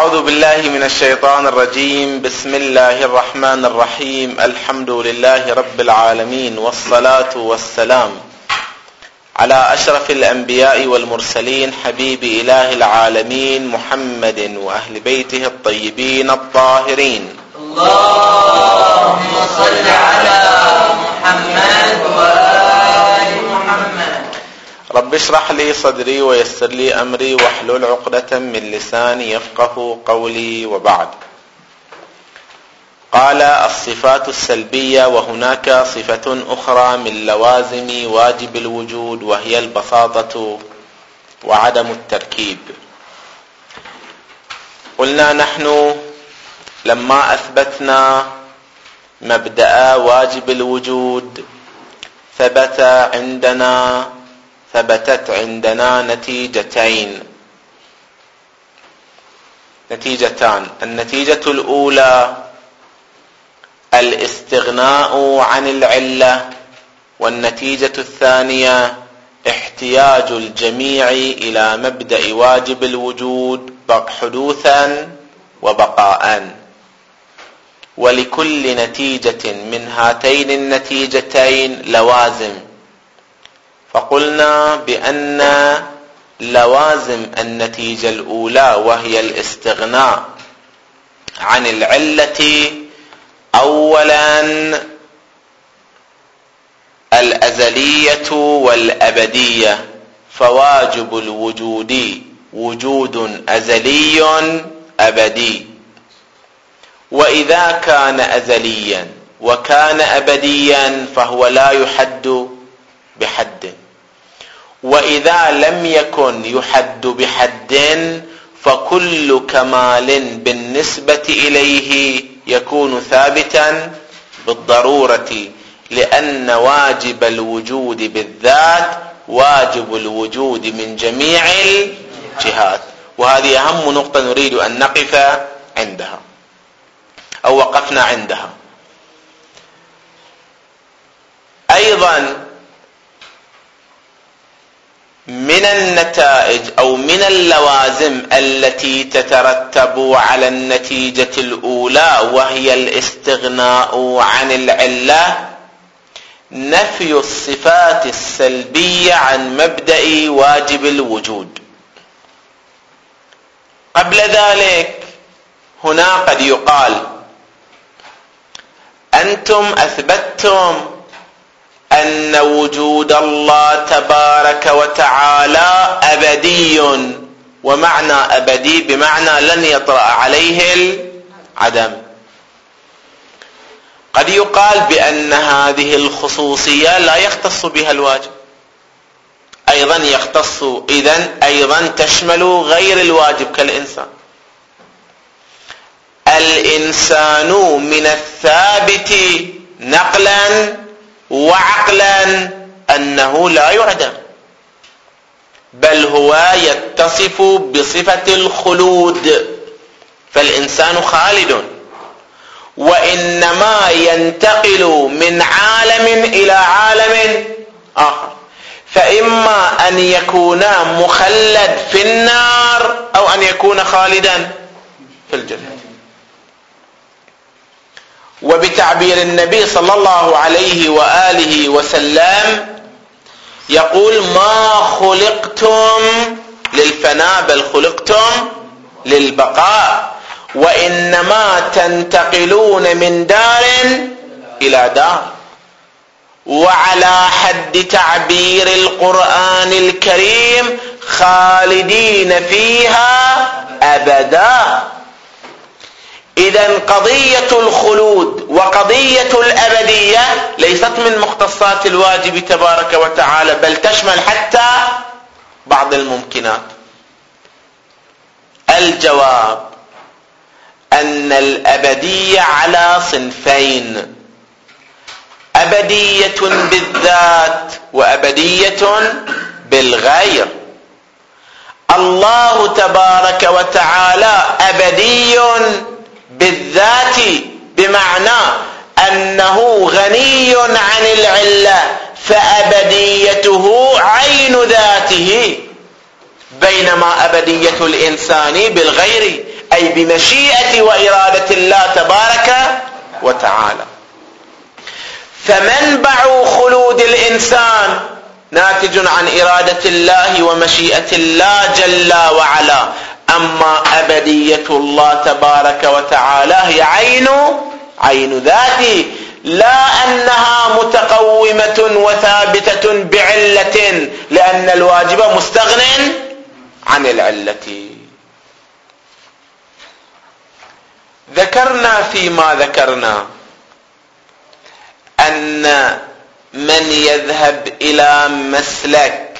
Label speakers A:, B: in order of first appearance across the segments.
A: أعوذ بالله من الشيطان الرجيم. بسم الله الرحمن الرحيم. الحمد لله رب العالمين، والصلاة والسلام على أشرف الأنبياء والمرسلين، حبيب إله العالمين محمد وأهل بيته الطيبين الطاهرين.
B: اللهم صل على محمد وآل محمد.
A: رب اشرح لي صدري ويسر لي أمري واحلل عقدة من لساني يفقه قولي، وبعد. قال: الصفات السلبية، وهناك صفة أخرى من لوازم واجب الوجود، وهي البساطة وعدم التركيب. قلنا نحن لما أثبتنا مبدأ واجب الوجود ثبتت عندنا نتيجتان. النتيجة الأولى الاستغناء عن العلة، والنتيجة الثانية احتياج الجميع إلى مبدأ واجب الوجود حدوثا وبقاء. ولكل نتيجة من هاتين النتيجتين لوازم، فقلنا بأن لوازم النتيجة الأولى وهي الاستغناء عن العلة أولا الأزلية والأبدية، فواجب الوجود وجود أزلي أبدي. وإذا كان أزليا وكان أبديا فهو لا يحد بحد، وإذا لم يكن يحد بحد فكل كمال بالنسبة إليه يكون ثابتا بالضرورة، لأن واجب الوجود بالذات واجب الوجود من جميع الجهات. وهذه أهم نقطة نريد أن نقف عندها أو وقفنا عندها. أيضا من النتائج أو من اللوازم التي تترتب على النتيجة الأولى وهي الاستغناء عن العلة نفي الصفات السلبية عن مبدأ واجب الوجود. قبل ذلك هنا قد يقال: أنتم أثبتتم أن وجود الله تبارك وتعالى أبدي، ومعنى أبدي بمعنى لن يطرأ عليه العدم. قد يقال بأن هذه الخصوصية لا يختص بها الواجب، أيضا يختص، إذن أيضا تشمل غير الواجب كالإنسان. الإنسان من الثابت نقلا وعقلا أنه لا يعدم، بل هو يتصف بصفة الخلود، فالإنسان خالد، وإنما ينتقل من عالم إلى عالم آخر، فإما أن يكون مخلد في النار أو أن يكون خالدا في الجنة. وبتعبير النبي صلى الله عليه وآله وسلم يقول: ما خلقتم للفناء بل خلقتم للبقاء، وإنما تنتقلون من دار إلى دار. وعلى حد تعبير القرآن الكريم: خالدين فيها أبدا. إذن قضية الخلود وقضية الأبدية ليست من مختصات الواجب تبارك وتعالى، بل تشمل حتى بعض الممكنات. الجواب أن الأبدية على صنفين: أبدية بالذات وأبدية بالغير. الله تبارك وتعالى أبدي بالذات، بمعنى أنه غني عن العلة، فأبديته عين ذاته، بينما أبدية الإنسان بالغير أي بمشيئة وإرادة الله تبارك وتعالى. فمنبع خلود الإنسان ناتج عن إرادة الله ومشيئة الله جل وعلا. أما أبدية الله تبارك وتعالى هي عين ذاته، لا أنها متقومة وثابتة بعلة، لأن الواجب مستغن عن العلة. ذكرنا فيما ذكرنا أن من يذهب إلى مسلك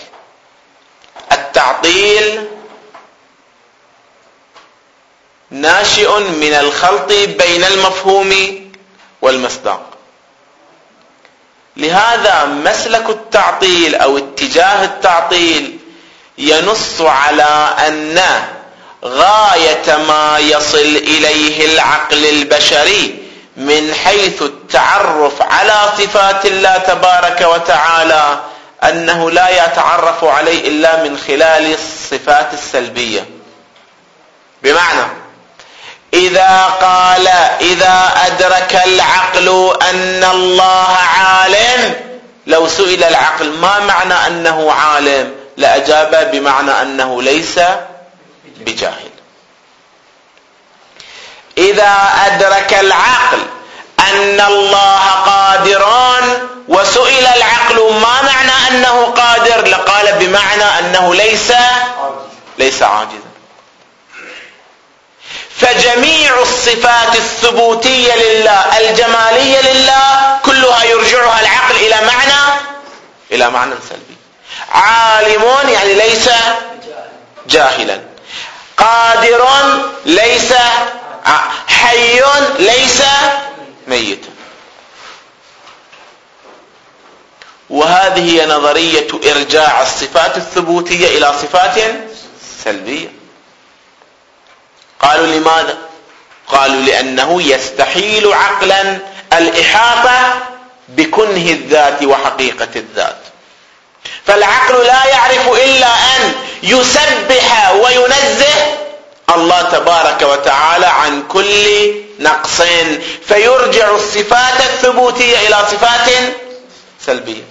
A: التعطيل ناشئ من الخلط بين المفهوم والمصداق. لهذا مسلك التعطيل أو اتجاه التعطيل ينص على أن غاية ما يصل إليه العقل البشري من حيث التعرف على صفات الله تبارك وتعالى أنه لا يتعرف عليه إلا من خلال الصفات السلبية. بمعنى إذا أدرك العقل أن الله عالم، لو سئل العقل ما معنى أنه عالم لأجاب بمعنى أنه ليس بجاهل. إذا أدرك العقل أن الله قادران وسئل العقل ما معنى أنه قادر لقال بمعنى أنه ليس عاجزا. فجميع الصفات الثبوتية لله الجمالية لله كلها يرجعها العقل إلى معنى سلبي. عالم يعني ليس جاهلا، قادر ليس، حي ليس ميتا. وهذه هي نظرية إرجاع الصفات الثبوتية إلى صفات سلبية. قالوا لماذا؟ قالوا لأنه يستحيل عقلا الإحاطة بكنه الذات وحقيقة الذات، فالعقل لا يعرف إلا أن يسبح وينزه الله تبارك وتعالى عن كل نقص، فيرجع الصفات الثبوتية إلى صفات سلبية.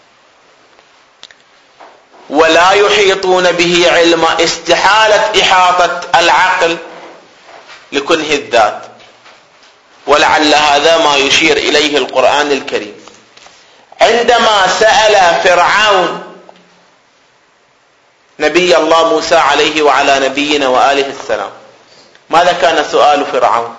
A: ولا يحيطون به علما، استحالة إحاطة العقل لكنه الذات. ولعل هذا ما يشير إليه القرآن الكريم عندما سأل فرعون نبي الله موسى عليه وعلى نبينا وآله السلام. ماذا كان سؤال فرعون؟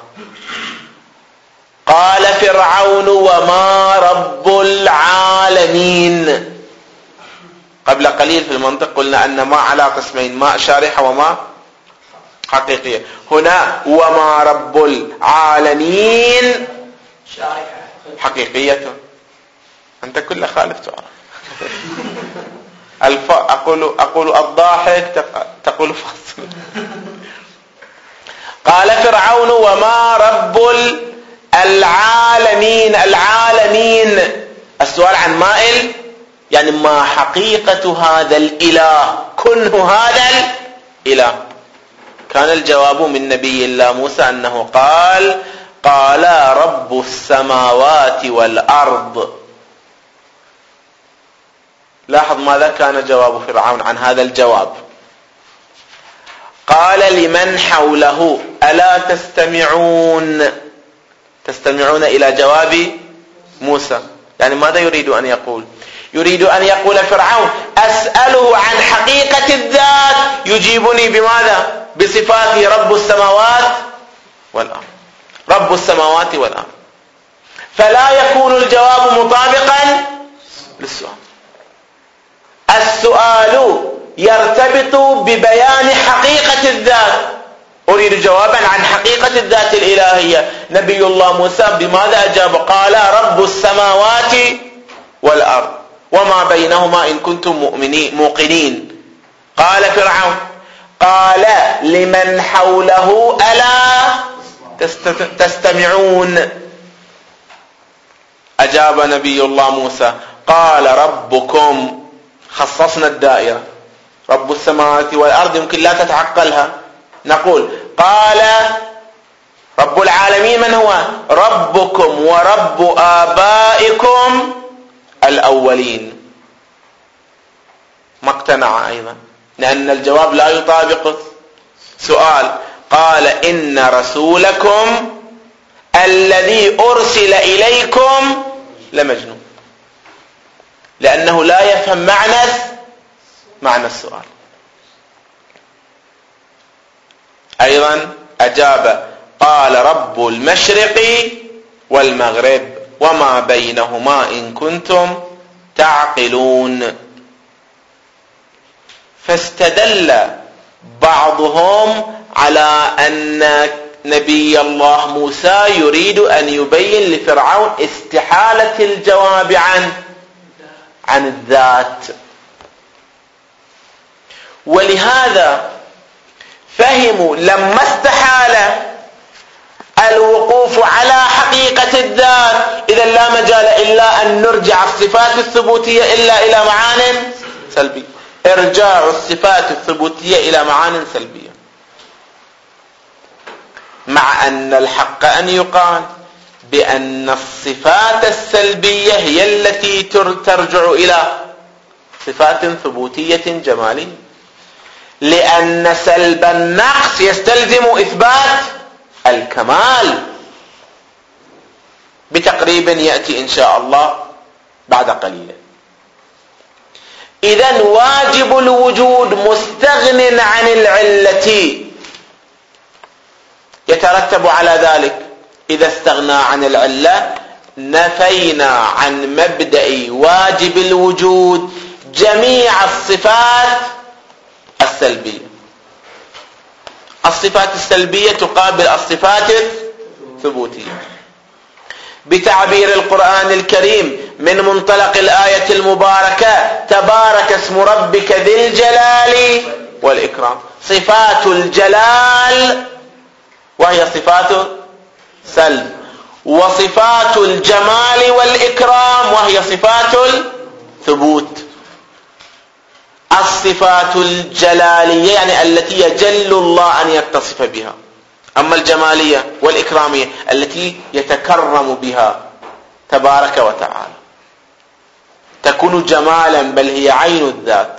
A: قال فرعون وما رب العالمين. قبل قليل في المنطق قلنا أن ما على قسمين، ما شارحة وما حقيقية. هنا وما رب العالمين حقيقية. أنت كل خالف تعرف. أقول الضاحك تقول فاصل. قال فرعون وما رب العالمين. العالمين السؤال عن مائل، يعني ما حقيقة هذا الإله، كنه هذا الإله. كان الجواب من نبي الله موسى أنه قال رب السماوات والأرض. لاحظ ماذا كان جواب فرعون عن هذا الجواب. قال لمن حوله ألا تستمعون إلى جواب موسى. يعني ماذا يريد أن يقول؟ يريد أن يقول فرعون أسأله عن حقيقة الذات يجيبني بماذا؟ بصفاته رب السماوات والأرض، رب السماوات والأرض. فلا يكون الجواب مطابقا للسؤال. السؤال يرتبط ببيان حقيقة الذات. أريد جوابا عن حقيقة الذات الإلهية. نبي الله موسى بماذا أجاب؟ قال رب السماوات والأرض وما بينهما إن كنتم موقنين. قال فرعون قال لمن حوله ألا تستمعون. أجاب نبي الله موسى قال ربكم. خصصنا الدائرة، رب السماوات والأرض يمكن لا تتعقلها، نقول قال رب العالمين من هو؟ ربكم ورب آبائكم الأولين. ما اقتنع أيضا لأن الجواب لا يطابق سؤال. قال إن رسولكم الذي أرسل إليكم لمجنون، لأنه لا يفهم معنى السؤال. أيضا أجاب قال رب المشرق والمغرب وما بينهما إن كنتم تعقلون. فاستدل بعضهم على أن نبي الله موسى يريد أن يبين لفرعون استحالة الجواب عن الذات، ولهذا فهموا لما استحال الوقوف على حقيقة الذات إذا لا مجال إلا أن نرجع الصفات الثبوتية إلا إلى معان سلبية. ارجاع الصفات الثبوتية إلى معان سلبية، مع أن الحق أن يقال بأن الصفات السلبية هي التي ترجع إلى صفات ثبوتية جمالية، لأن سلب النقص يستلزم إثبات الكمال بتقريب يأتي إن شاء الله بعد قليل. إذن واجب الوجود مستغن عن العلة، يترتب على ذلك إذا استغنى عن العلة نفينا عن مبدأ واجب الوجود جميع الصفات السلبية. الصفات السلبية تقابل الصفات الثبوتية. بتعبير القرآن الكريم من منطلق الآية المباركة تبارك اسم ربك ذي الجلال والإكرام، صفات الجلال وهي صفات سلب، وصفات الجمال والإكرام وهي صفات الثبوت. الصفات الجلالية يعني التي يجل الله أن يتصف بها، أما الجمالية والإكرامية التي يتكرم بها تبارك وتعالى تكون جمالا بل هي عين الذات.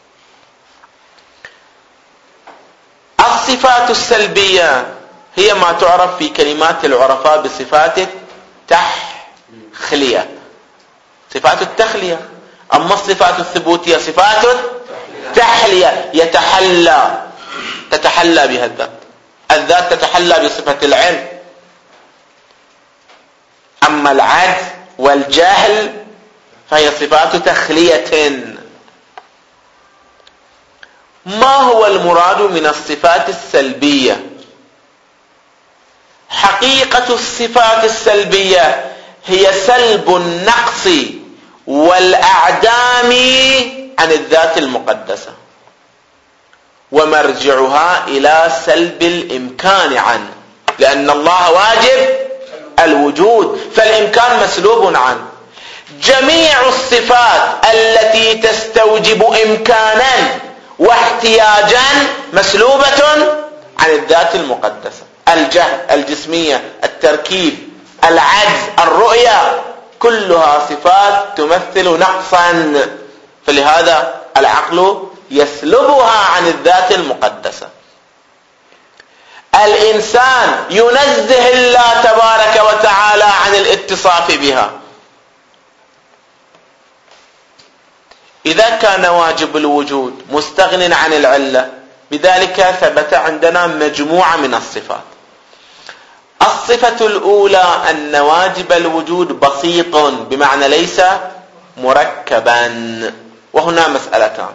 A: الصفات السلبية هي ما تعرف في كلمات العرفاء بصفات التخلية، صفات التخلية. أما الصفات الثبوتية صفات التحلية، تتحلى بها الذات تتحلى بصفة العلم. أما العجز والجهل فهي صفات تخلية. ما هو المراد من الصفات السلبية؟ حقيقة الصفات السلبية هي سلب النقص والأعدام عن الذات المقدسة، ومرجعها إلى سلب الإمكان عنه، لأن الله واجب الوجود فالإمكان مسلوب عنه. جميع الصفات التي تستوجب إمكانا واحتياجا مسلوبة عن الذات المقدسة. الجهل، الجسمية، التركيب، العجز، الرؤية، كلها صفات تمثل نقصا، فلهذا العقل يسلبها عن الذات المقدسة. الإنسان ينزه الله تبارك وتعالى عن الاتصاف بها. إذا كان واجب الوجود مستغن عن العلة بذلك ثبت عندنا مجموعة من الصفات. الصفة الأولى أن واجب الوجود بسيط بمعنى ليس مركبا، وهنا مسألتان.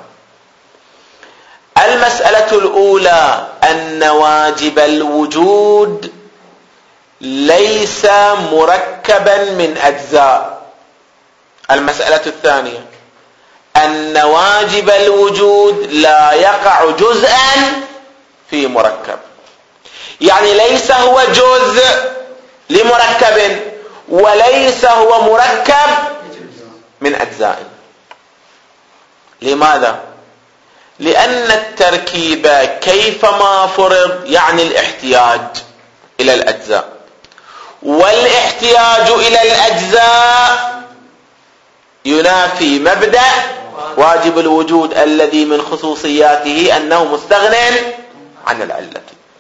A: المسألة الأولى أن واجب الوجود ليس مركبا من أجزاء. المسألة الثانية أن واجب الوجود لا يقع جزءا في مركب، يعني ليس هو جزء لمركب وليس هو مركب من أجزاء. لماذا؟ لأن التركيب كيفما فرض يعني الاحتياج إلى الأجزاء، والاحتياج إلى الأجزاء ينافي مبدأ واجب الوجود الذي من خصوصياته أنه مستغن عن العلة.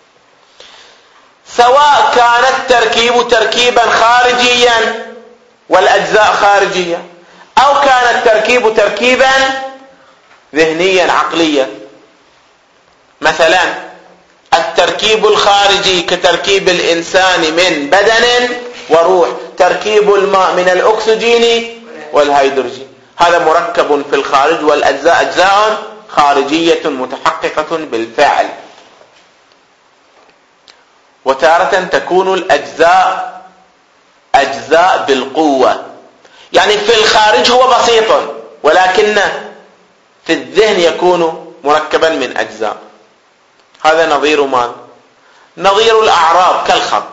A: سواء كان التركيب تركيبا خارجيا والأجزاء خارجية، أو كان التركيب تركيبا ذهنيا عقليا. مثلا التركيب الخارجي كتركيب الإنسان من بدن وروح، تركيب الماء من الأكسجين والهيدروجين، هذا مركب في الخارج، والأجزاء أجزاء خارجية متحققة بالفعل. وتارة تكون الأجزاء أجزاء بالقوة، يعني في الخارج هو بسيط ولكن في الذهن يكون مركبا من أجزاء. هذا نظير ماذا؟ نظير الأعراب كالخط.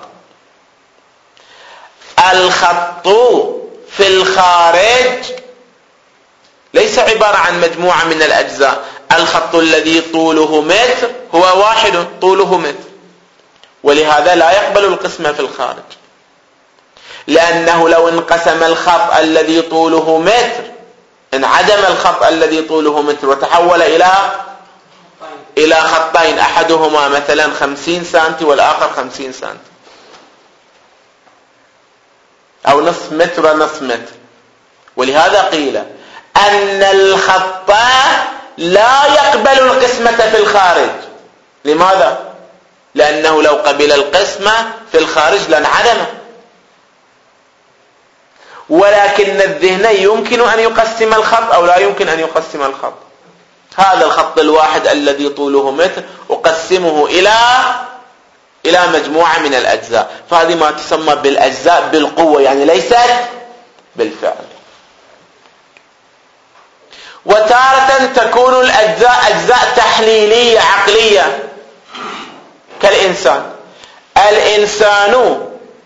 A: الخط في الخارج ليس عبارة عن مجموعة من الأجزاء. الخط الذي طوله متر هو واحد طوله متر، ولهذا لا يقبل القسمة في الخارج، لأنه لو انقسم الخط الذي طوله متر انعدم الخط الذي طوله متر وتحول إلى خطين، أحدهما مثلا 50 سنتي والآخر 50 سنتي، أو نصف متر ونصف متر. ولهذا قيل أن الخط لا يقبل القسمة في الخارج. لماذا؟ لأنه لو قبل القسمة في الخارج لانعدم، ولكن الذهن يمكن أن يقسم الخط أو لا يمكن أن يقسم الخط. هذا الخط الواحد الذي طوله متر أقسمه إلى مجموعة من الأجزاء، فهذه ما تسمى بالأجزاء بالقوة، يعني ليست بالفعل. وتارة تكون الأجزاء أجزاء تحليلية عقلية كالإنسان. الإنسان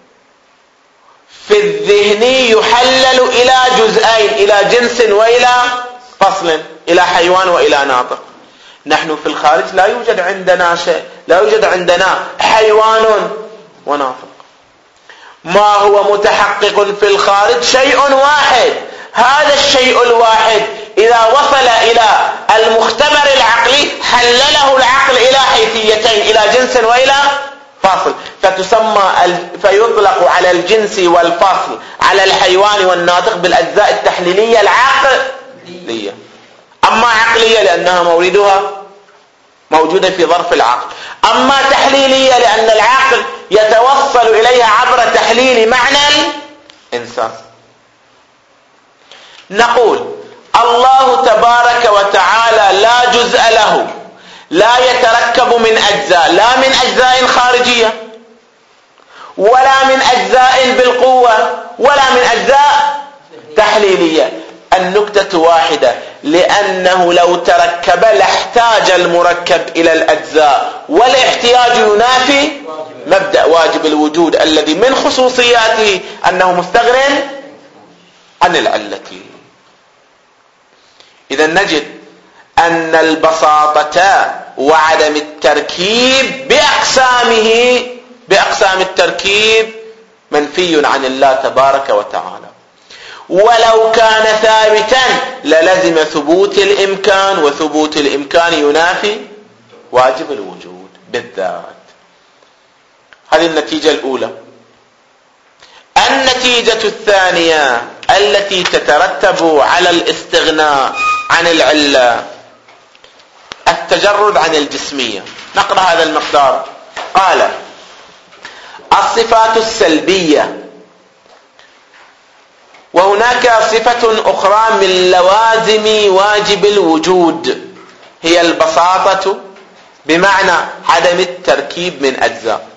A: في الذهن يحلل إلى جزئين، إلى جنس وإلى فصل، إلى حيوان وإلى ناطق. نحن في الخارج لا يوجد عندنا شيء، لا يوجد عندنا حيوان وناطق. ما هو متحقق في الخارج شيء واحد، هذا الشيء الواحد إذا وصل إلى المختبر العقلي حلله العقل إلى حيثيتين، إلى جنس وإلى فاصل، فيطلق على الجنس والفاصل على الحيوان والناطق بالأجزاء التحليلية العقلية. أما عقلية لأنها موردها موجودة في ظرف العقل، أما تحليلية لأن العقل يتوصل إليها عبر تحليل معنى الإنسان. نقول الله تبارك وتعالى لا جزء له، لا يتركب من أجزاء، لا من أجزاء خارجية ولا من أجزاء بالقوة ولا من أجزاء تحليلية. النكتة واحدة، لأنه لو تركب لاحتاج المركب إلى الأجزاء، والاحتياج ينافي مبدأ واجب الوجود الذي من خصوصياته أنه مستغن عن العلة. إذا نجد أن البساطة وعدم التركيب بأقسام التركيب منفي عن الله تبارك وتعالى. ولو كان ثابتا للزم ثبوت الإمكان، وثبوت الإمكان ينافي واجب الوجود بالذات. هذه النتيجة الأولى. النتيجة الثانية التي تترتب على الاستغناء عن العلة التجرد عن الجسمية. نقرأ هذا المقدار. قال: الصفات السلبية. وهناك صفة أخرى من لوازم واجب الوجود، هي البساطة بمعنى عدم التركيب من أجزاء.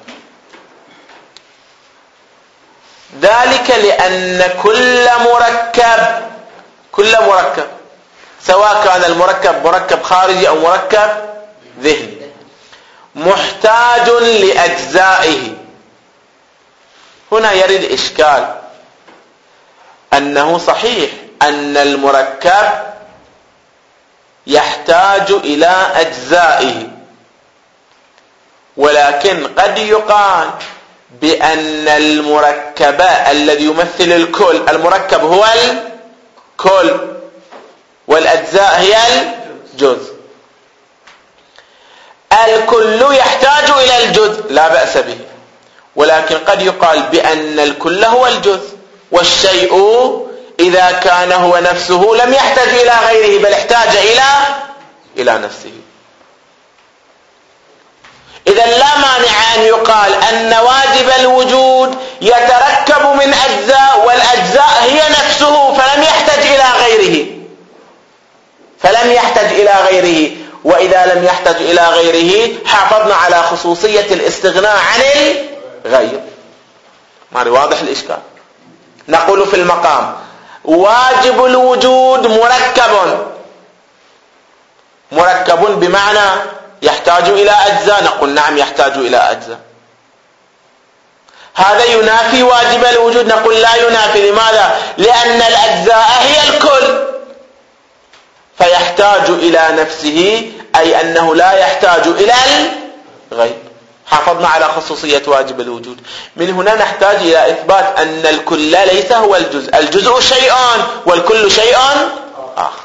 A: ذلك لأن كل مركب سواء كان المركب مركب خارجي أو مركب ذهني محتاج لأجزائه. هنا يرد إشكال، أنه صحيح أن المركب يحتاج إلى أجزائه. ولكن قد يقال بأن المركب الذي يمثل الكل، المركب هو الكل والأجزاء هي الجزء. الكل يحتاج إلى الجزء لا بأس به، ولكن قد يقال بأن الكل هو الجزء، والشيء إذا كان هو نفسه لم يحتاج إلى غيره بل احتاج إلى نفسه. إذا لا مانع أن يقال أن واجب الوجود يتركب من أجزاء، والأجزاء هي نفسه فلم يحتاج إلى غيره. وإذا لم يحتاج إلى غيره حافظنا على خصوصية الاستغناء عن الغير. ما واضح الإشكال؟ نقول في المقام واجب الوجود مركب بمعنى يحتاج إلى أجزاء، نقول نعم يحتاج إلى أجزاء. هذا ينافي واجب الوجود، نقول لا ينافي. لماذا؟ لأن الأجزاء هي الكل فيحتاج إلى نفسه، أي أنه لا يحتاج إلى الغير. حافظنا على خصوصية واجب الوجود. من هنا نحتاج إلى إثبات أن الكل ليس هو الجزء، الجزء شيء والكل شيء آخر.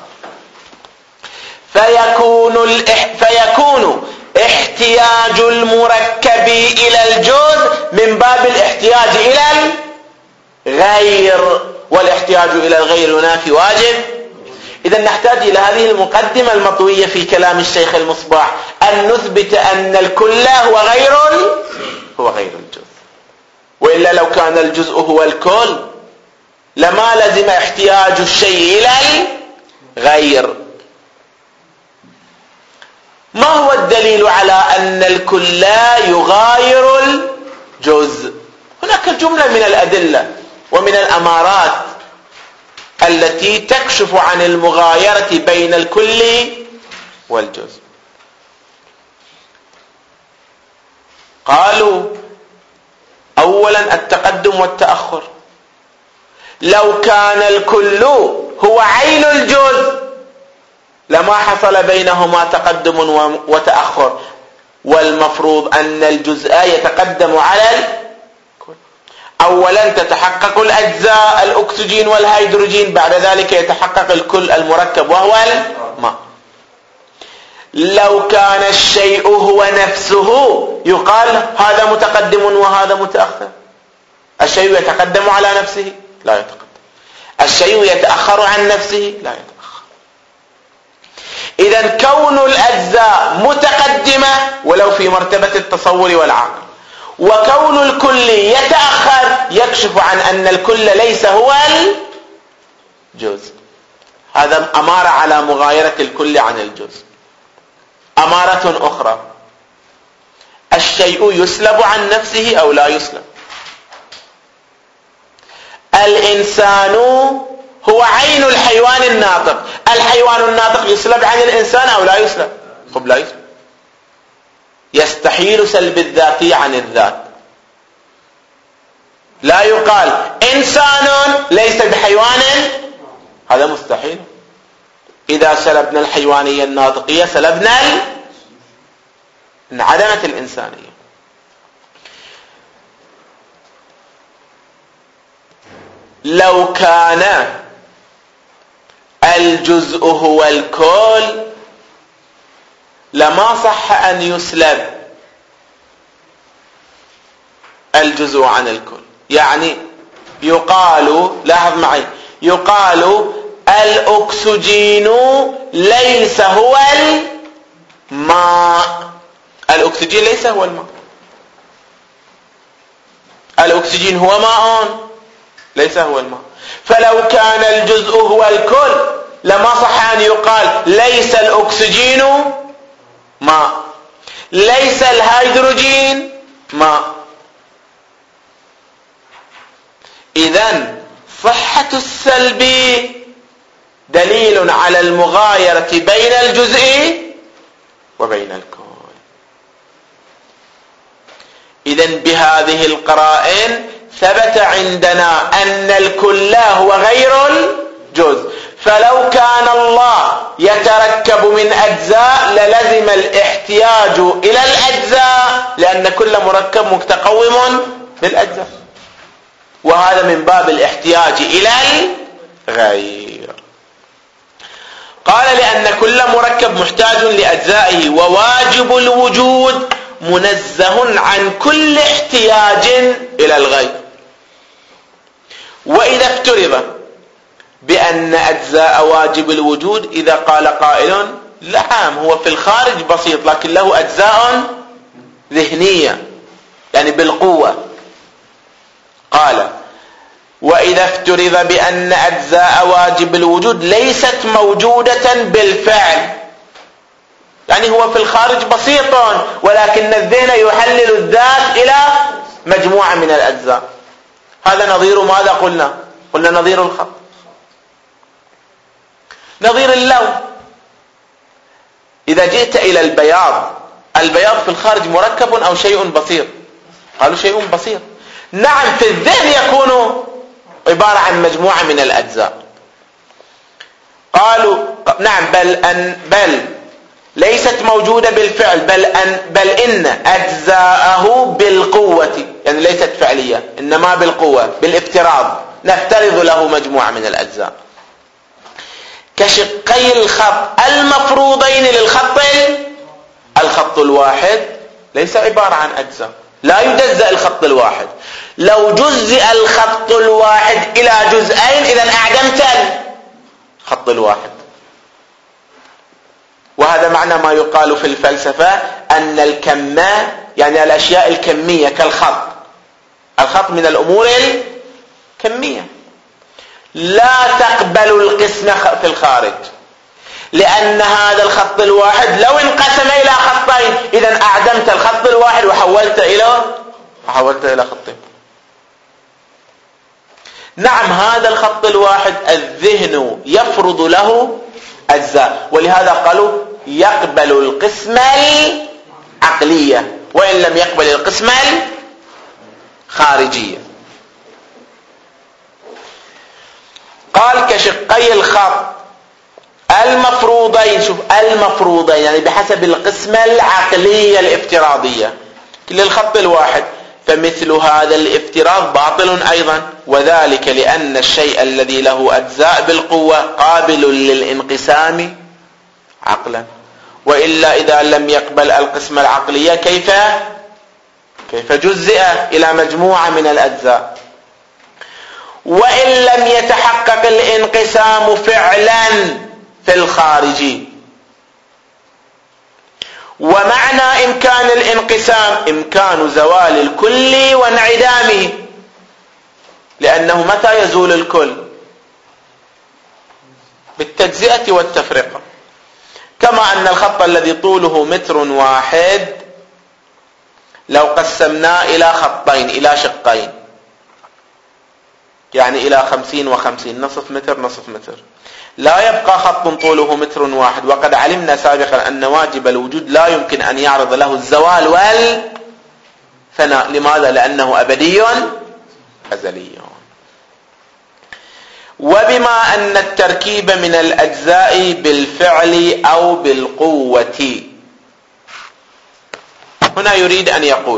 A: فيكون احتياج المركب إلى الجزء من باب الاحتياج إلى الغير، والاحتياج إلى الغير ينافي واجب. إذا نحتاج إلى هذه المقدمة المطوية في كلام الشيخ المصباح أن نثبت أن الكل هو غير الجزء. وإلا لو كان الجزء هو الكل لما لزم احتياج الشيء إلى الغير. ما هو الدليل على أن الكل يغاير الجزء؟ هناك جملة من الأدلة ومن الأمارات التي تكشف عن المغايرة بين الكل والجزء. قالوا أولا التقدم والتأخر. لو كان الكل هو عين الجزء لما حصل بينهما تقدم وتأخر، والمفروض أن الجزء يتقدم على الكل. أولا تتحقق الأجزاء الأكسجين والهيدروجين، بعد ذلك يتحقق الكل المركب وهو الماء. لو كان الشيء هو نفسه يقال هذا متقدم وهذا متأخر. الشيء يتقدم على نفسه؟ لا يتقدم. الشيء يتأخر عن نفسه؟ لا يتأخر. إذا كون الأجزاء متقدمة ولو في مرتبة التصور والعقل، وكون الكل يتأخر يكشف عن أن الكل ليس هو الجزء. هذا أمارة على مغايرة الكل عن الجزء. أمارة أخرى، الشيء يسلب عن نفسه أو لا يسلب. الإنسان هو عين الحيوان الناطق، الحيوان الناطق يسلب عن الإنسان أو لا يسلب؟ طب لا يسلب. يستحيل سلب الذاتي عن الذات. لا يقال إنسان ليس بحيوان، هذا مستحيل. إذا سلبنا الحيوانية الناطقية سلبنا انعدمت الإنسانية. لو كان الجزء هو الكل لما صح أن يسلب الجزء عن الكل. يعني يقال، لاحظ معي، يقال الأكسجين ليس هو الماء. الأكسجين ليس هو الماء. الأكسجين هو ماء ليس هو الماء. فلو كان الجزء هو الكل لما صح أن يقال ليس الأكسجين ماء، ليس الهيدروجين ماء. إذن صحة السلب دليل على المغايرة بين الجزء وبين الكل. إذن بهذه القرائن ثبت عندنا أن الكل هو غير الجزء. فلو كان الله يتركب من أجزاء للزم الاحتياج إلى الأجزاء، لأن كل مركب متقوم بالأجزاء، وهذا من باب الاحتياج إلى الغير. قال لأن كل مركب محتاج لأجزائه، وواجب الوجود منزه عن كل احتياج إلى الغير. وإذا افترض بأن أجزاء واجب الوجود، إذا قال قائل نعم هو في الخارج بسيط لكن له أجزاء ذهنية يعني بالقوة، قال وإذا افترض بأن أجزاء واجب الوجود ليست موجودة بالفعل، يعني هو في الخارج بسيط ولكن الذهن يحلل الذات إلى مجموعة من الأجزاء، هذا نظير ماذا قلنا نظير الخط، نظير اللون. إذا جئت إلى البياض في الخارج مركب أو شيء بسيط؟ قالوا شيء بسيط. نعم في الذهن يكون عبارة عن مجموعة من الأجزاء. قالوا نعم بل ليست موجودة بالفعل، بل إن أجزاءه بالقوة، يعني ليست فعلية إنما بالقوة بالافتراض، نفترض له مجموعة من الأجزاء كشقي الخط المفروضين للخط. الخط الواحد ليس عبارة عن أجزاء، لا يجزأ الخط الواحد. لو جزئ الخط الواحد إلى جزئين إذن أعدمت الخط الواحد. وهذا معنى ما يقال في الفلسفة أن الكم يعني الأشياء الكمية كالخط من الأمور الكمية لا تقبل القسم في الخارج، لأن هذا الخط الواحد لو انقسم إلى خطين إذن أعدمت الخط الواحد وحولت إلى خطين. نعم هذا الخط الواحد الذهن يفرض له أجزاء، ولهذا قالوا يقبل القسم العقلية وإن لم يقبل القسم الخارجية. قال كشقي الخط المفروضين، شوف المفروضين يعني بحسب القسمة العقلية الافتراضية للخط الواحد، فمثل هذا الافتراض باطل أيضا، وذلك لأن الشيء الذي له أجزاء بالقوة قابل للانقسام عقلا، وإلا إذا لم يقبل القسمة العقلية كيف جزئ إلى مجموعة من الأجزاء. وإن لم يتحقق الانقسام فعلا في الخارج، ومعنى إمكان الانقسام إمكان زوال الكل وانعدامه، لأنه متى يزول الكل؟ بالتجزئة والتفرقة. كما أن الخط الذي طوله متر واحد لو قسمناه إلى خطين إلى شقين يعني إلى 50 و50 نصف متر لا يبقى خط طوله متر واحد، وقد علمنا سابقا أن واجب الوجود لا يمكن أن يعرض له الزوال والفناء. لماذا؟ لأنه أبدي أزلي. وبما أن التركيب من الأجزاء بالفعل أو بالقوة، هنا يريد أن يقول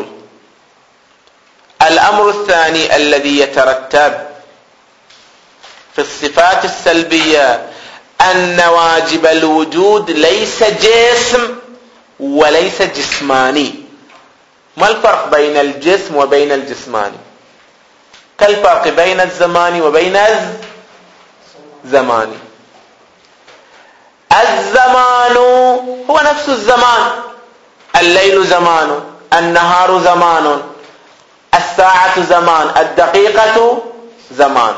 A: الأمر الثاني الذي يترتب في الصفات السلبية أن واجب الوجود ليس جسم وليس جسماني. ما الفرق بين الجسم وبين الجسماني؟ كالفرق بين الزمان وبين الزمان. الزمان هو نفس الزمان، الليل زمان، النهار زمان، الساعة زمان، الدقيقة زمان،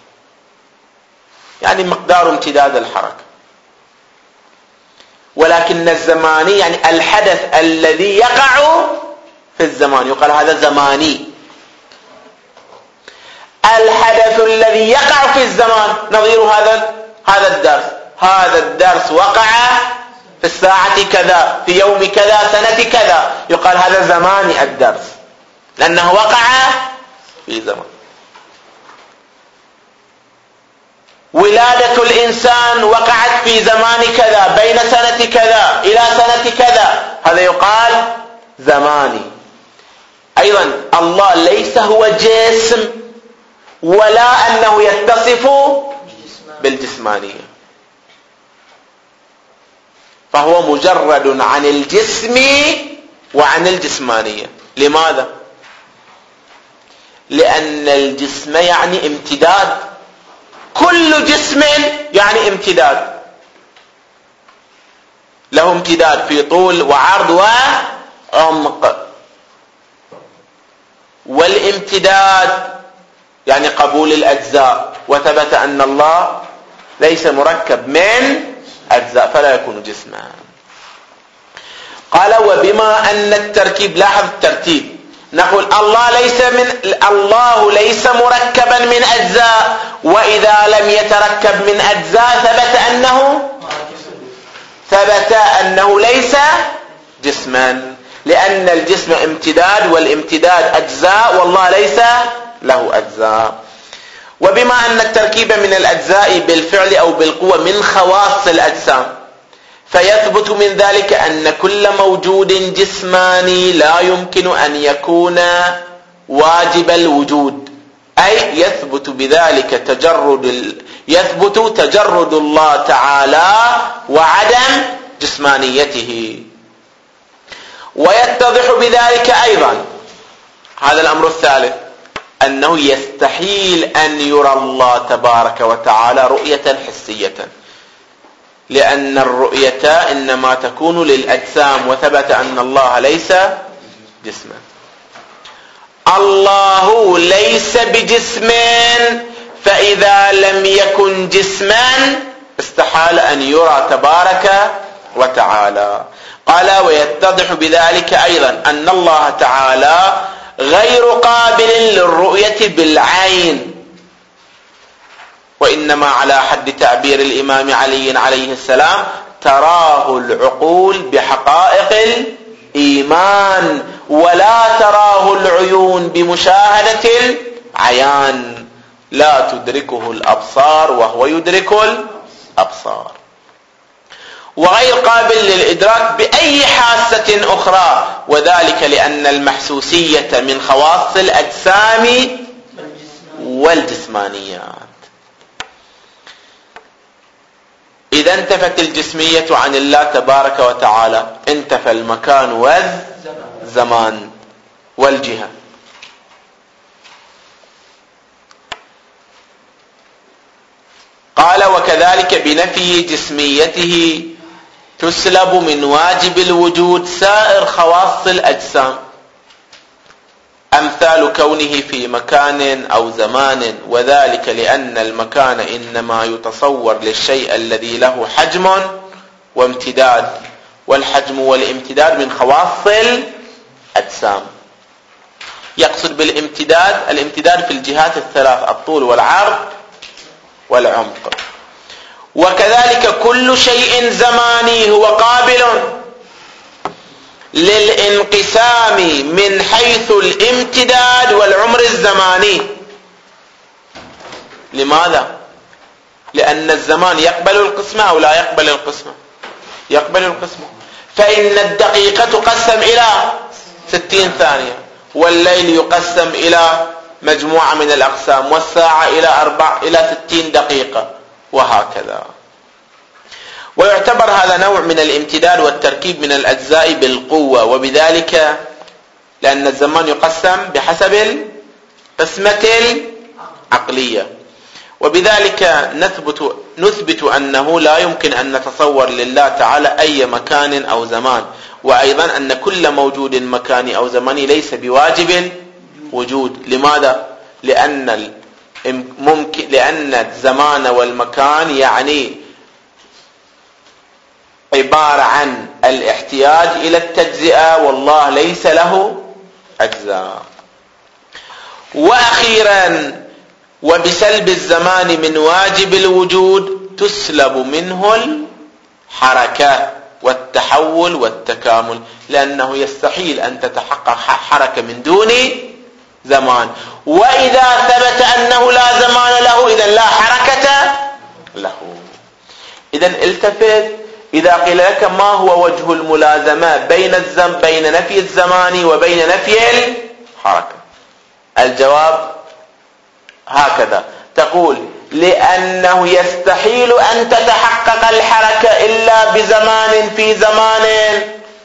A: يعني مقدار امتداد الحركة. ولكن الزماني يعني الحدث الذي يقع في الزمان يقال هذا زماني. الحدث الذي يقع في الزمان نظير هذا الدرس وقع في الساعة كذا في يوم كذا سنة كذا، يقال هذا زماني الدرس لأنه وقع في زمان. ولادة الإنسان وقعت في زمان كذا بين سنة كذا إلى سنة كذا، هذا يقال زماني. أيضا الله ليس هو جسم ولا أنه يتصف بالجسمانية، فهو مجرد عن الجسم وعن الجسمانية. لماذا؟ لأن الجسم يعني امتداد، كل جسم يعني امتداد، له امتداد في طول وعرض وعمق، والامتداد يعني قبول الأجزاء، وثبت أن الله ليس مركب من أجزاء فلا يكون جسما. قال وبما أن التركيب، لاحظ الترتيب، نقول الله ليس مركبا من أجزاء، وإذا لم يتركب من أجزاء ثبت أنه ليس جسما، لأن الجسم امتداد والامتداد أجزاء والله ليس له أجزاء. وبما أن التركيب من الأجزاء بالفعل أو بالقوة من خواص الأجسام، فيثبت من ذلك أن كل موجود جسماني لا يمكن أن يكون واجب الوجود، أي يثبت بذلك تجرد الله تعالى وعدم جسمانيته. ويتضح بذلك أيضا، هذا الأمر الثالث، أنه يستحيل أن يرى الله تبارك وتعالى رؤية حسية، لأن الرؤية إنما تكون للأجسام، وثبت أن الله ليس جسما. الله ليس بجسم، فإذا لم يكن جسما استحال أن يرى تبارك وتعالى. قال ويتضح بذلك أيضا أن الله تعالى غير قابل للرؤية بالعين، وإنما على حد تعبير الإمام علي عليه السلام تراه العقول بحقائق الإيمان، ولا تراه العيون بمشاهدة العيان، لا تدركه الأبصار وهو يدرك الأبصار. وغير قابل للإدراك بأي حاسة أخرى، وذلك لأن المحسوسية من خواص الأجسام والجسمانيات. إذا انتفت الجسمية عن الله تبارك وتعالى انتفى المكان والزمان والجهة. قال وكذلك بنفي جسميته تسلب من واجب الوجود سائر خواص الأجسام، أمثال كونه في مكان أو زمان، وذلك لأن المكان إنما يتصور للشيء الذي له حجم وامتداد، والحجم والامتداد من خواص الأجسام. يقصد بالامتداد الامتداد في الجهات الثلاث، الطول والعرض والعمق. وكذلك كل شيء زماني هو قابل للانقسام من حيث الامتداد والعمر الزماني. لماذا؟ لأن الزمان يقبل القسمة أو لا يقبل القسمة؟ يقبل القسمة. فإن الدقيقة تقسم إلى 60 ثانية، والليل يقسم إلى مجموعة من الأقسام، والساعة إلى 60 دقيقة، وهكذا. ويعتبر هذا نوع من الامتداد والتركيب من الأجزاء بالقوة، وبذلك لأن الزمان يقسم بحسب القسمة العقلية، وبذلك نثبت أنه لا يمكن أن نتصور لله تعالى أي مكان أو زمان، وأيضا أن كل موجود مكاني أو زماني ليس بواجب وجود. لماذا؟ لأن الزمان والمكان يعني عبارة عن الاحتياج إلى التجزئة، والله ليس له أجزاء. وأخيرا وبسلب الزمان من واجب الوجود تسلب منه الحركة والتحول والتكامل، لأنه يستحيل أن تتحقق حركة من دون زمان، وإذا ثبت أنه لا زمان له إذن لا حركة له. إذن التفت، إذا قيل لك ما هو وجه الملازمة بين نفي الزمان وبين نفي الحركة، الجواب هكذا، تقول لأنه يستحيل أن تتحقق الحركة إلا بزمان في زمان،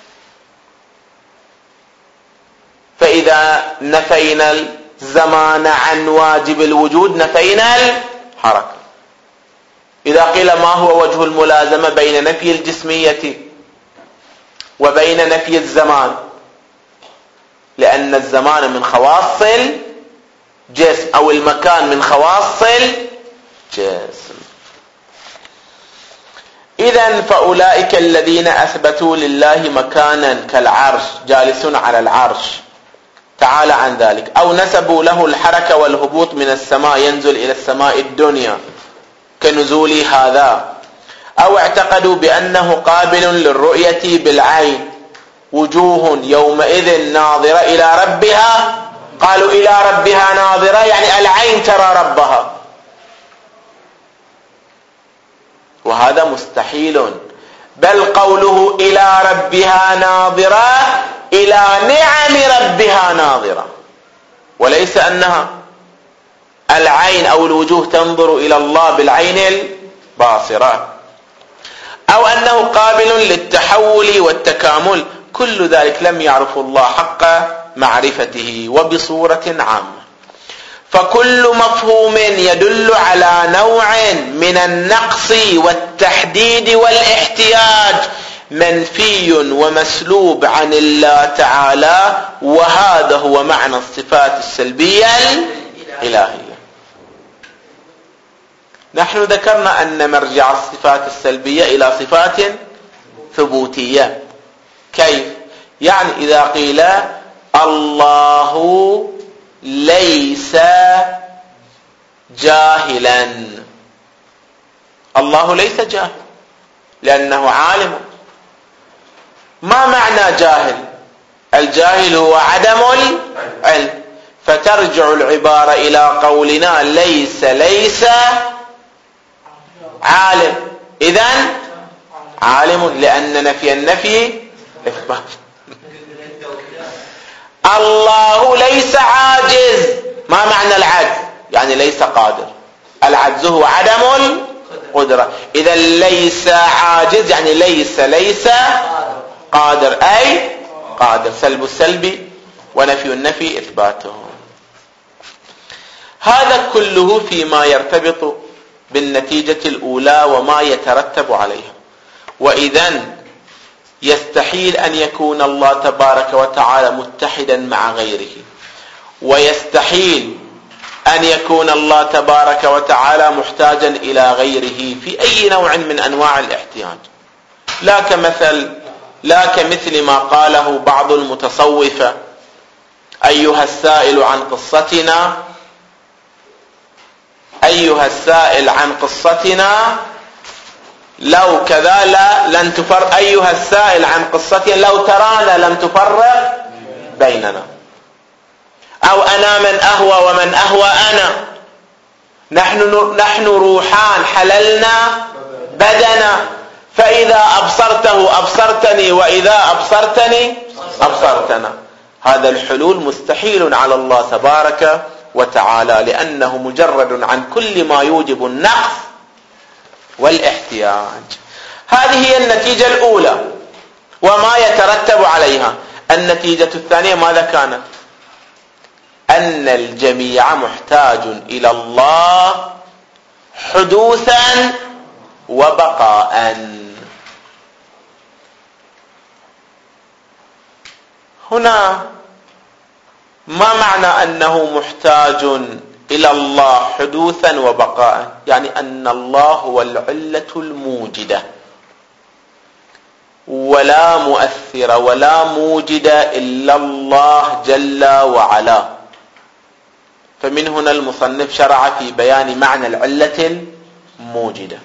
A: فإذا نفينا الزمان عن واجب الوجود نفينا الحركة. إذا قيل ما هو وجه الملازمة بين نفي الجسمية وبين نفي الزمان، لأن الزمان من خواص الجسم أو المكان من خواص الجسم. إذن فأولئك الذين أثبتوا لله مكانا كالعرش، جالس على العرش تعالى عن ذلك، أو نسبوا له الحركة والهبوط من السماء، ينزل إلى السماء الدنيا كنزول هذا، أو اعتقدوا بأنه قابل للرؤية بالعين، وجوه يومئذ ناظرة إلى ربها، قالوا إلى ربها ناظرة يعني العين ترى ربها، وهذا مستحيل، بل قوله إلى ربها ناظرة إلى نعم ربها ناظرة، وليس أنها العين أو الوجوه تنظر إلى الله بالعين الباصرة، أو أنه قابل للتحول والتكامل، كل ذلك لم يعرف الله حق معرفته وبصورة عامة. فكل مفهوم يدل على نوع من النقص والتحديد والاحتياج منفي ومسلوب عن الله تعالى، وهذا هو معنى الصفات السلبية الإلهية. نحن ذكرنا أن مرجع الصفات السلبية إلى صفات ثبوتية. كيف؟ يعني إذا قيل الله ليس جاهلا، الله ليس جاهل لأنه عالم. ما معنى جاهل؟ الجاهل هو عدم العلم، فترجع العبارة إلى قولنا ليس عالم، إذن عالم، لأن نفي النفي إثبات. الله ليس عاجز، ما معنى العجز؟ يعني ليس قادر، العجز هو عدم القدرة، إذا ليس عاجز يعني ليس قادر، أي قادر، سلب السلب ونفي النفي إثباته. هذا كله فيما يرتبط بالنتيجة الأولى وما يترتب عليها. وإذن يستحيل أن يكون الله تبارك وتعالى متحدا مع غيره، ويستحيل أن يكون الله تبارك وتعالى محتاجا إلى غيره في أي نوع من أنواع الاحتياج، لا كمثل ما قاله بعض المتصوفة: أيها السائل عن قصتنا لو كذا لن تفرق، أيها السائل عن قصتنا لو ترانا لم تفرق بيننا، أو أنا من أهوى ومن أهوى أنا، نحن روحان حللنا بدنا، فإذا أبصرته أبصرتني وإذا أبصرتني أبصرتنا. هذا الحلول مستحيل على الله تبارك وتعالى، لأنه مجرد عن كل ما يوجب النقص والاحتياج. هذه هي النتيجة الأولى وما يترتب عليها. النتيجة الثانية ماذا كانت؟ أن الجميع محتاج إلى الله حدوثا وبقاء. هنا ما معنى أنه محتاج إلى الله حدوثا وبقاء؟ يعني أن الله هو العلة الموجدة، ولا مؤثر ولا موجد إلا الله جل وعلا. فمن هنا المصنف شرع في بيان معنى العلة الموجدة.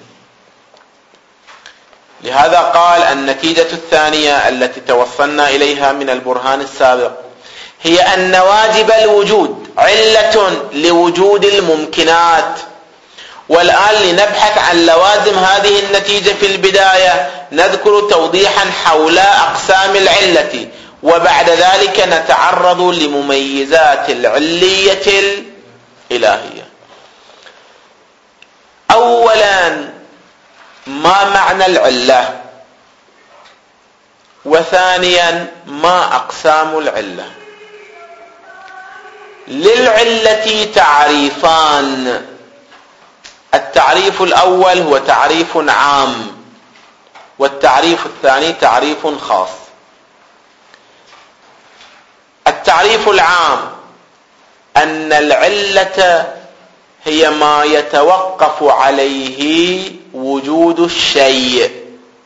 A: لهذا قال: النتيجة الثانية التي توصلنا إليها من البرهان السابق هي أن واجب الوجود علة لوجود الممكنات، والآن لنبحث عن لوازم هذه النتيجة. في البداية نذكر توضيحا حول أقسام العلة، وبعد ذلك نتعرض لمميزات العلية الإلهية. أولا، ما معنى العلة؟ وثانيا، ما أقسام العلة؟ للعلة تعريفان. التعريف الأول هو تعريف عام، والتعريف الثاني تعريف خاص. التعريف العام أن العلة هي ما يتوقف عليه وجود الشيء.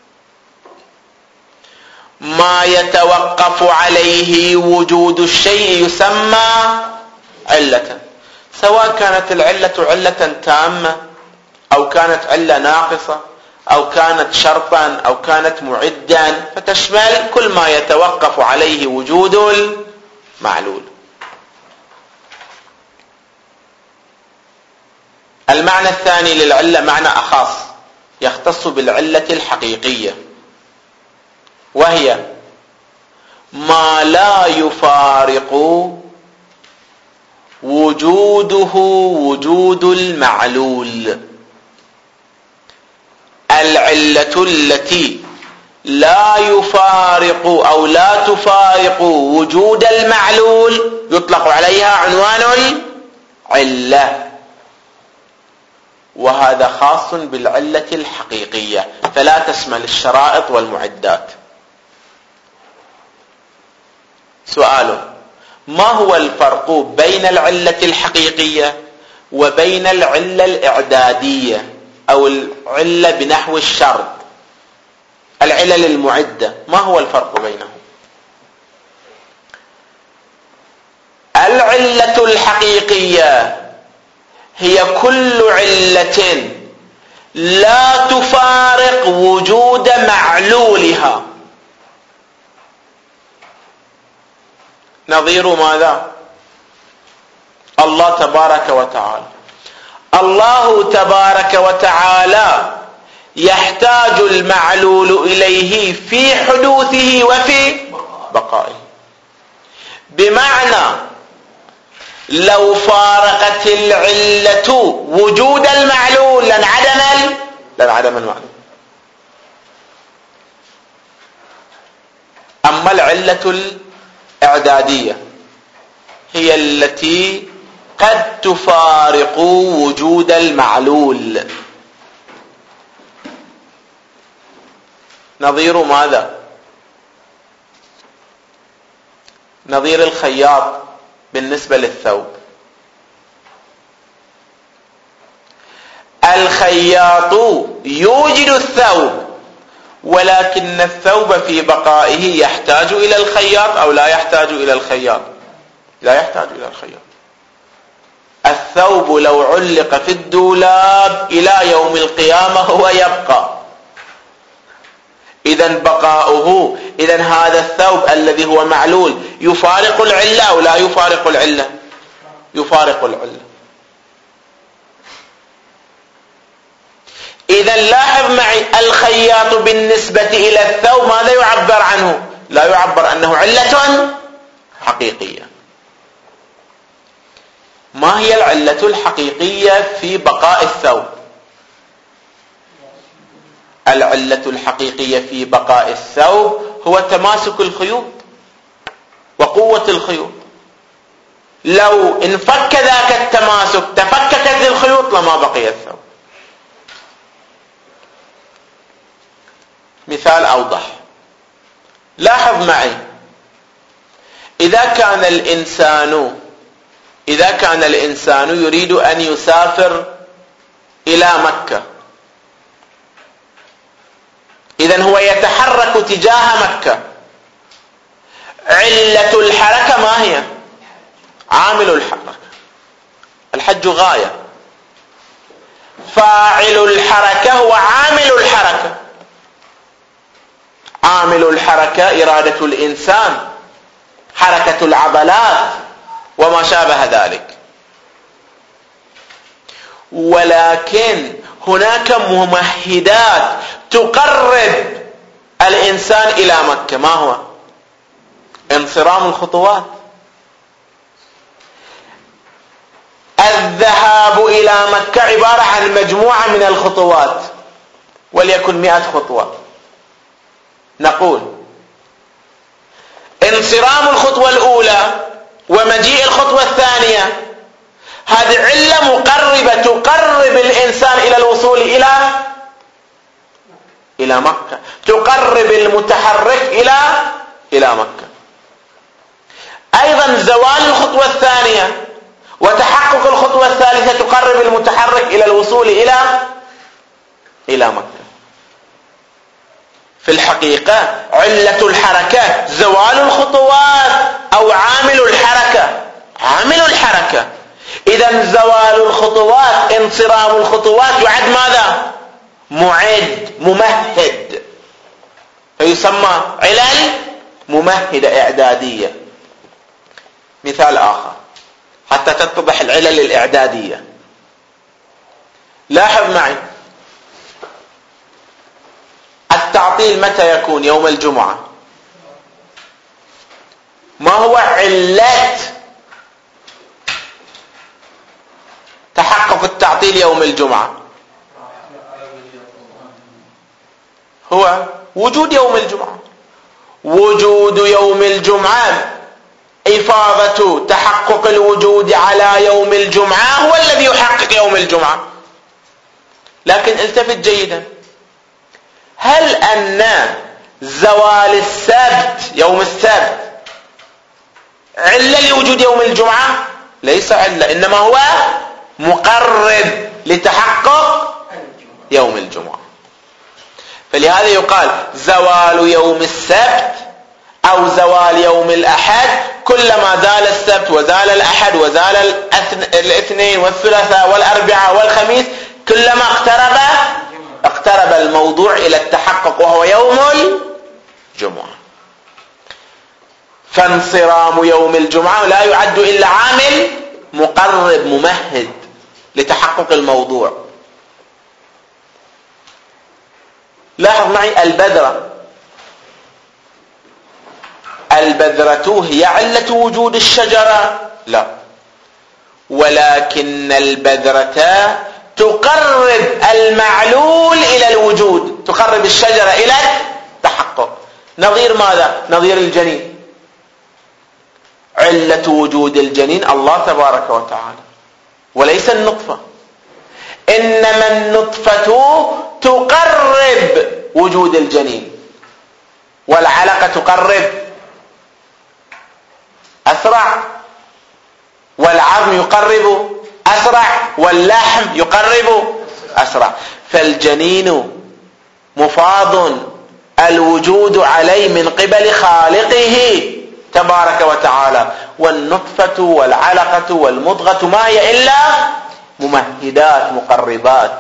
A: ما يتوقف عليه وجود الشيء يسمى علة، سواء كانت العلة علة تامة أو كانت علة ناقصة أو كانت شرطا أو كانت معدا، فتشمل كل ما يتوقف عليه وجود المعلول. المعنى الثاني للعلة معنى أخص يختص بالعلة الحقيقية، وهي ما لا يفارق وجوده وجود المعلول. العلة التي لا يفارق أو لا تفارق وجود المعلول يطلق عليها عنوان العلة، وهذا خاص بالعلة الحقيقية، فلا تشمل الشرائط والمعدات. سؤال: ما هو الفرق بين العلة الحقيقية وبين العلة الإعدادية أو العلة بنحو الشرط، العلل المعدة؟ ما هو الفرق بينهم؟ العلة الحقيقية هي كل علة لا تفارق وجود معلولها. نظير ماذا؟ الله تبارك وتعالى. الله تبارك وتعالى يحتاج المعلول إليه في حدوثه وفي بقائه، بمعنى لو فارقت العلة وجود المعلول لانعدم المعلول. أما العلة الإعدادية هي التي قد تفارق وجود المعلول. نظير ماذا؟ نظير الخياط بالنسبة للثوب. الخياط يوجد الثوب، ولكن الثوب في بقائه يحتاج إلى الخياط أو لا يحتاج إلى الخياط؟ لا يحتاج إلى الخياط. الثوب لو علق في الدولاب إلى يوم القيامة هو يبقى. إذن بقاؤه، إذن هذا الثوب الذي هو معلول يفارق العلة أو لا يفارق العلة؟ يفارق العلة. إذن لاحظ معي، الخياط بالنسبة إلى الثوب ماذا يعبر عنه؟ لا يعبر أنه علة حقيقية. ما هي العلة الحقيقية في بقاء الثوب؟ العلة الحقيقية في بقاء الثوب هو تماسك الخيوط وقوة الخيوط. لو انفك ذاك التماسك، تفككت الخيوط، لما بقي الثوب. مثال أوضح، لاحظ معي، إذا كان الإنسان يريد أن يسافر إلى مكة، إذن هو يتحرك تجاه مكة. علة الحركة ما هي؟ عامل الحركة. الحج غاية، فاعل الحركة هو عامل الحركة. عامل الحركة إرادة الإنسان، حركة العضلات وما شابه ذلك. ولكن هناك ممهدات تقرب الإنسان إلى مكة. ما هو؟ انصرام الخطوات. الذهاب إلى مكة عبارة عن مجموعة من الخطوات، وليكن 100 خطوة. نقول انصرام الخطوة الأولى ومجيء الخطوة الثانية، هذه علة مقربة تقرب الإنسان إلى الوصول إلى مكة، تقرب المتحرك إلى مكة. أيضا زوال الخطوة الثانية وتحقق الخطوة الثالثة تقرب المتحرك إلى الوصول إلى مكة. في الحقيقة علة الحركة زوال الخطوات أو عامل الحركة. إذا زوال الخطوات، انصرام الخطوات يعد ماذا؟ ممهد، فيسمى علل ممهدة إعدادية. مثال آخر حتى تتضح العلل الإعدادية. لاحظ معي، التعطيل متى يكون؟ يوم الجمعة. ما هو علة تحقق التعطيل يوم الجمعة؟ هو وجود يوم الجمعة. وجود يوم الجمعة، إفاضة تحقق الوجود على يوم الجمعة هو الذي يحقق يوم الجمعة. لكن التفت جيدا، هل أن زوال السبت يوم السبت علة لوجود يوم الجمعة؟ ليس علة، إنما هو مقرب لتحقق يوم الجمعة. فلهذا يقال زوال يوم السبت أو زوال يوم الأحد، كلما زال السبت وزال الأحد وزال الاثنين والثلاثاء والأربعاء والخميس، كلما اقترب الموضوع إلى التحقق وهو يوم الجمعة. فانصرام يوم الجمعة لا يعد إلا عامل مقرب ممهد لتحقق الموضوع. لاحظ معي البذرة هي علة وجود الشجرة؟ لا، ولكن البذرة تقرب المعلول إلى الوجود، تقرب الشجرة إلى التحقق. نظير ماذا؟ نظير الجنين. علة وجود الجنين الله تبارك وتعالى، وليس النطفة. إنما النطفة تقرب وجود الجنين، والعلقة تقرب أسرع، والعظم يقرب أسرع، واللحم يقرب أسرع. فالجنين مفاض الوجود عليه من قبل خالقه تبارك وتعالى، والنطفة والعلقة والمضغة ما هي إلا ممهدات مقربات.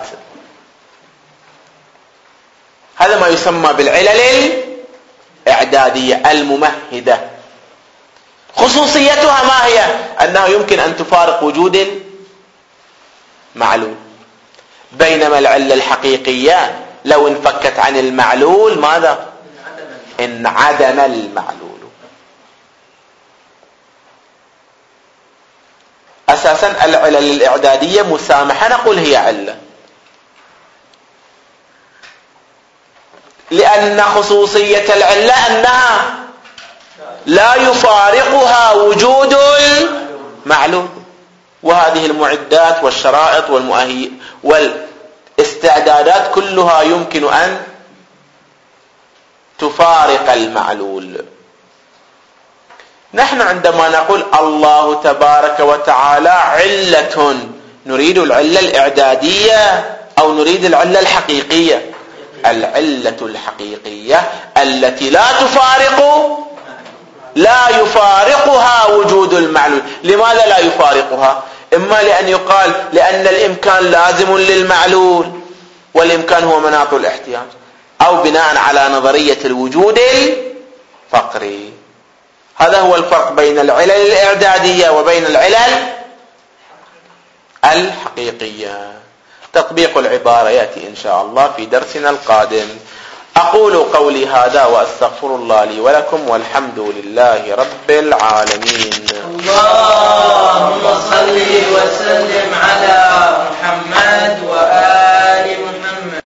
A: هذا ما يسمى بالعلل الإعدادية الممهدة. خصوصيتها ما هي؟ أنه يمكن أن تفارق وجود معلول، بينما العلة الحقيقية لو انفكت عن المعلول ماذا؟ انعدم المعلول. أساسا العلل الإعدادية مسامحة، نقول هي علة، لأن خصوصية العلة أنها لا يفارقها وجود المعلول. وهذه المعدات والشرائط والاستعدادات كلها يمكن أن تفارق المعلول. نحن عندما نقول الله تبارك وتعالى علة، نريد العلة الإعدادية أو نريد العلة الحقيقية؟ العلة الحقيقية التي لا يفارقها وجود المعلول. لماذا لا يفارقها؟ إما لأن يقال لأن الإمكان لازم للمعلول، والإمكان هو مناط الاحتياج، أو بناء على نظرية الوجود الفقري. هذا هو الفرق بين العلل الإعدادية وبين العلل الحقيقية. تطبيق العبارة يأتي إن شاء الله في درسنا القادم. أقول قولي هذا وأستغفر الله لي ولكم، والحمد لله رب العالمين.
B: اللهم صل وسلم